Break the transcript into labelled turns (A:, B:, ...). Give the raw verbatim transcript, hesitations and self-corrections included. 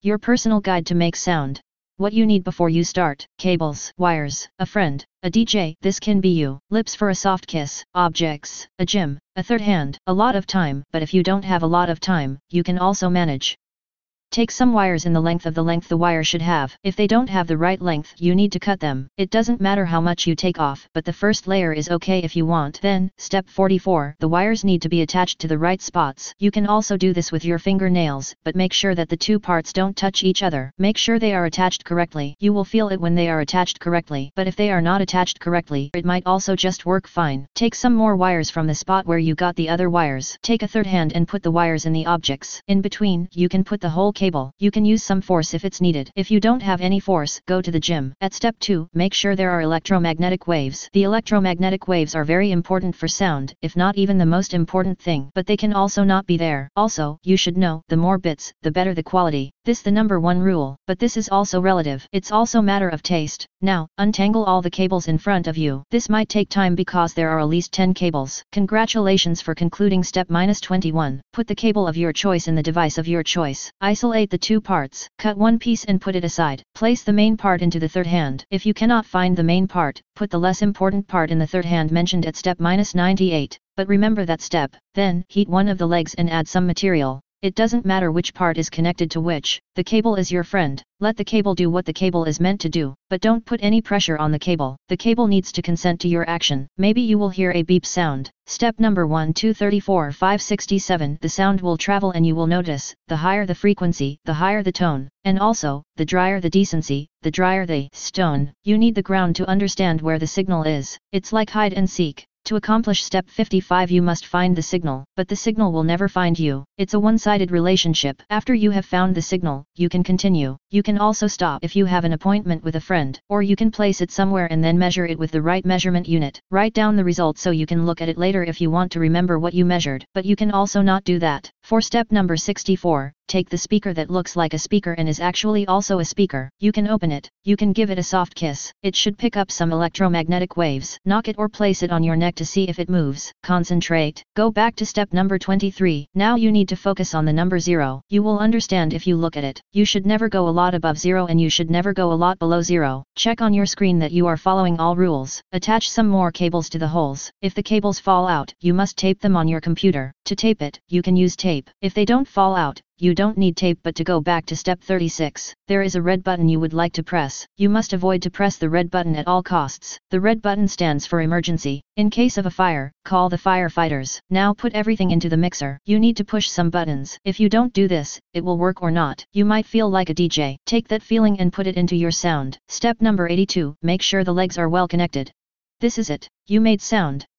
A: your personal guide to make sound. What you need before you start: cables, wires, a friend, a D J, this can be you, lips for a soft kiss, objects, a gym, a third hand, a lot of time. But if you don't have a lot of time, you can also manage. Take some wires in the length of the length the wire should have. If they don't have the right length, you need to cut them. It doesn't matter how much you take off, but the first layer is okay if you want. Then, step forty-four, the wires need to be attached to the right spots. You can also do this with your fingernails, but make sure that the two parts don't touch each other. Make sure they are attached correctly. You will feel it when they are attached correctly, but if they are not attached correctly, it might also just work fine. Take some more wires from the spot where you got the other wires. Take a third hand and put the wires in the objects. In between, you can put the whole cable. You can use some force if it's needed. If you don't have any force, go to the gym. At step two, make sure there are electromagnetic waves. The electromagnetic waves are very important for sound, if not even the most important thing, but they can also not be there. Also, you should know, the more bits, the better the quality. This the number one rule, but this is also relative. It's also matter of taste. Now, untangle all the cables in front of you. This might take time because there are at least ten cables. Congratulations for concluding step minus twenty-one. Put the cable of your choice in the device of your choice. Isolate the two parts. Cut one piece and put it aside. Place the main part into the third hand. If you cannot find the main part, put the less important part in the third hand mentioned at step minus ninety-eight. But remember that step. Then, heat one of the legs and add some material. It doesn't matter which part is connected to which, the cable is your friend. Let the cable do what the cable is meant to do, but don't put any pressure on the cable. The cable needs to consent to your action. Maybe you will hear a beep sound. Step number one two thirty-four five sixty-seven. The sound will travel and you will notice, the higher the frequency, the higher the tone, and also, the drier the decency, the drier the stone. You need the ground to understand where the signal is. It's like hide and seek. To accomplish step fifty-five you must find the signal, but the signal will never find you. It's a one-sided relationship. After you have found the signal, you can continue. You can also stop if you have an appointment with a friend, or you can place it somewhere and then measure it with the right measurement unit. Write down the result so you can look at it later if you want to remember what you measured, but you can also not do that. For step number sixty-four, take the speaker that looks like a speaker and is actually also a speaker. You can open it. You can give it a soft kiss. It should pick up some electromagnetic waves. Knock it or place it on your neck to see if it moves. Concentrate. Go back to step number twenty-three. Now you need to focus on the number zero. You will understand if you look at it. You should never go a lot above zero and you should never go a lot below zero. Check on your screen that you are following all rules. Attach some more cables to the holes. If the cables fall out, you must tape them on your computer. To tape it, you can use tape. If they don't fall out, you don't need tape. But to go back to step thirty-six, there is a red button you would like to press. You must avoid to press the red button at all costs. The red button stands for emergency. In case of a fire, call the firefighters. Now put everything into the mixer. You need to push some buttons. If you don't do this, it will work or not. You might feel like a D J. Take that feeling and put it into your sound. Step number eighty-two, make sure the legs are well connected. This is it. You made sound.